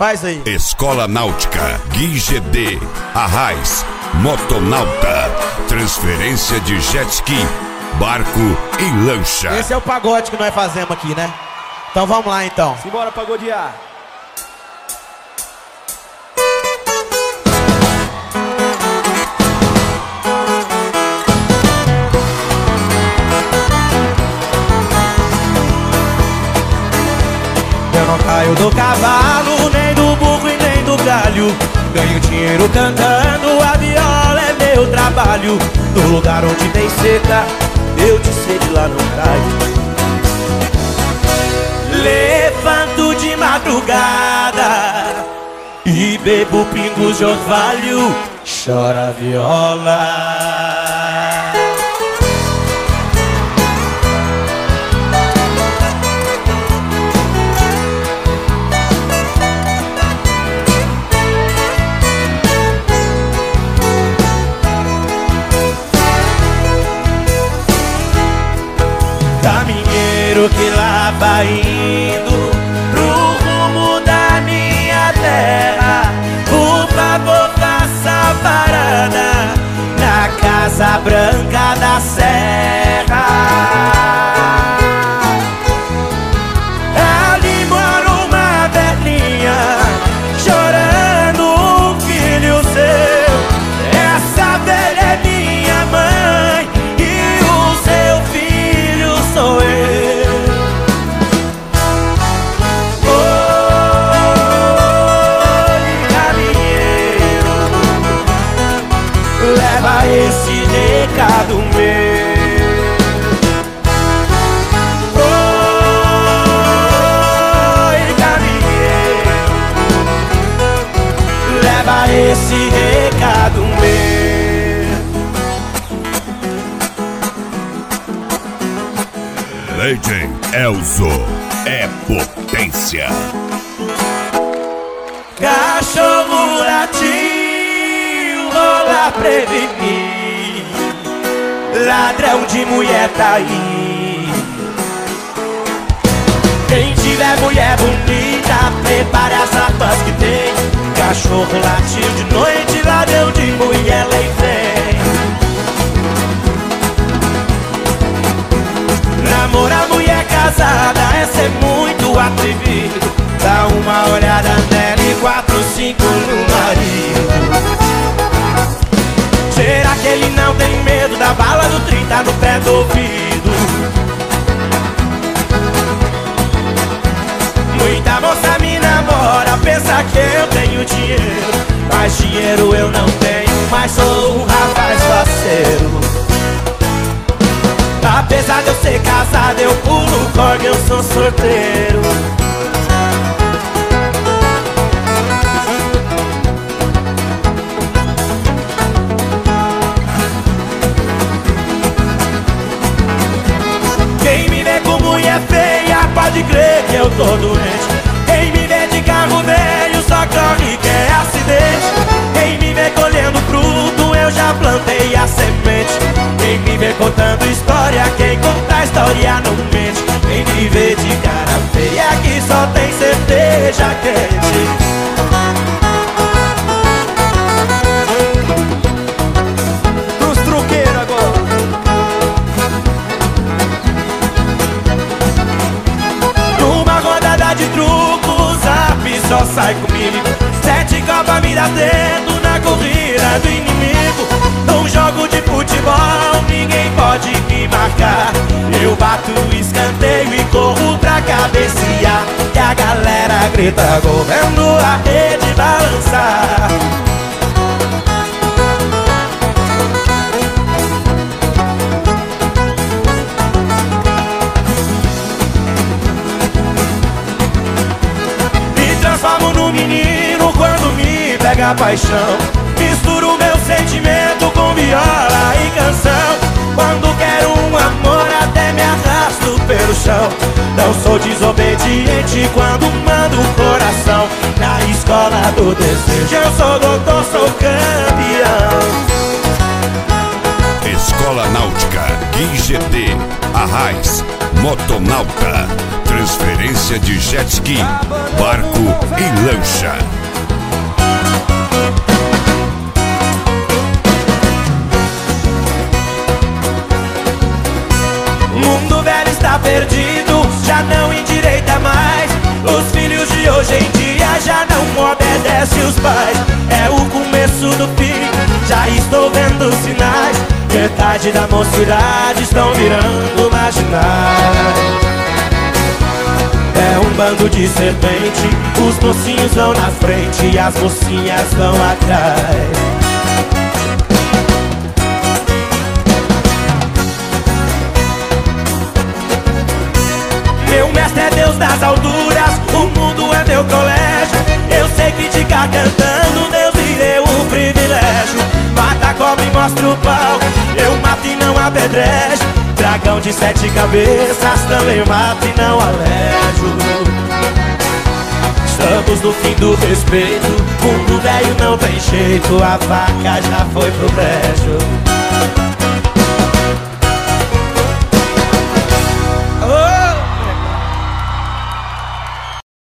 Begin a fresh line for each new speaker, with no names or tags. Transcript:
Faz aí.
Escola Náutica, Gui GD, Arraiz, Motonauta, transferência de jet ski, barco e lancha.
Esse é o pagode que nós fazemos aqui, né? Então vamos lá então.
Simbora pagodear.
Eu não caio do cavalo, nem do burro e nem do galho. Ganho dinheiro cantando, a viola é meu trabalho. No lugar onde tem seca, eu de sede lá não caio. Levanto de madrugada e bebo pingos de orvalho. Chora a viola. Caminheiro que lá vai indo pro rumo da minha terra, por favor faça parada na Casa Branca da Serra. Ali mora uma velhinha chorando um filho seu. Essa velha é minha mãe e o seu filho sou eu. Oi, caminheiro, leva esse recado meu. Oi, caminheiro, leva esse recado meu.
Legend Elzo é potência.
Cachorro latiu, rola prevenir. Ladrão de mulher tá aí. Quem tiver mulher bonita, prepare as armas que tem. Cachorro latiu de noite, ladrão de mulher lá vem. Namorar mulher casada é ser muito atrevido. Dá uma olhada nela e 4, 5 no marido. Será que ele não tem medo da bala do 30 no pé do ouvido? Muita moça me namora, pensa que eu tenho dinheiro. Mas dinheiro eu não tenho, mas sou um rapaz faceiro. Apesar de eu ser casado, eu pulo corda, eu sou sorteiro. Quem me vê com mulher feia, pode crer que eu tô doente. Quem me vê de carro velho, só corre que é acidente. Quem me vê colhendo fruto, eu já plantei a semente. Quem me vê contando história, quem conta a história não mente. Quem me vê de cara feia, que só tem cerveja quente.
Pros truqueiros agora.
Numa rodada de truco, o Zap só sai comigo. 7 copas me dá dedo na corrida do inimigo. Num jogo de futebol, ninguém pode me marcar. Eu bato o escanteio e corro pra cabecear. E a galera grita gol, vendo a rede balançar. Me transformo num menino quando me pega a paixão. Misturo meu sentimento com viola e canção. Quando quero um amor até me arrasto pelo chão. Não sou desobediente quando mando o coração. Na escola do desejo eu sou doutor, sou campeão.
Escola Náutica, Gui GD, Arraiz, Motonauta, Transferência de jet ski, barco e lancha.
O mundo velho está perdido, já não endireita mais. Os filhos de hoje em dia já não obedecem os pais. É o começo do fim, já estou vendo sinais. Metade da mocidade estão virando marginais. É um bando de serpente, os mocinhos vão na frente e as mocinhas vão atrás. Meu mestre é Deus das alturas, o mundo é meu colégio. Eu sei que ficar cantando Deus me deu o privilégio. Mata a cobra e mostra o pau, eu mato e não apedrejo. Dragão de 7 cabeças também mato e não alejo. Estamos no fim do respeito, mundo velho não tem jeito. A vaca já foi pro brejo.